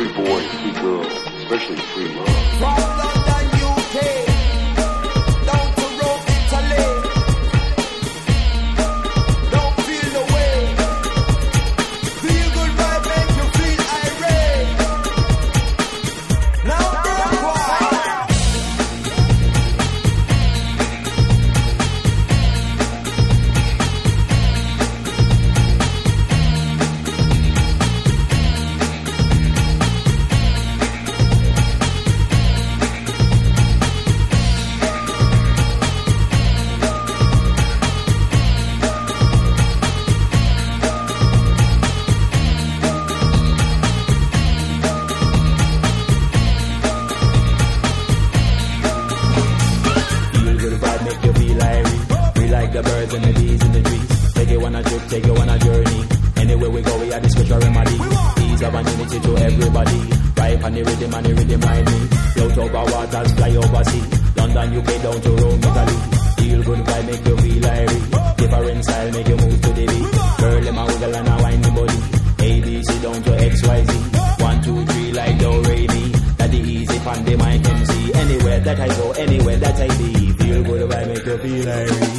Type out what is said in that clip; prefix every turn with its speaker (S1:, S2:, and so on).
S1: free boys, free girls, especially free love.
S2: From London, UK, down to Rome, Italy. Don't feel the way. Feel good vibe make you feel irate. Now
S3: the birds and the bees in the trees. Take you on a trip, take you on a journey. Anywhere we go, we are the special remedy. Ease of unity to everybody. Ripe on the rhythm ride me. Float over waters, fly over sea. London, UK, down to Rome, Italy. Feel good vibe, make you feel airy. Different style, make you move to the beat. Girl, them a wiggle and a wine the body. ABC down to XYZ. 1, 2, 3 like do re mi. That the easy pan the mic MC. Anywhere that I go, anywhere that I be. Feel good vibe, make you feel airy.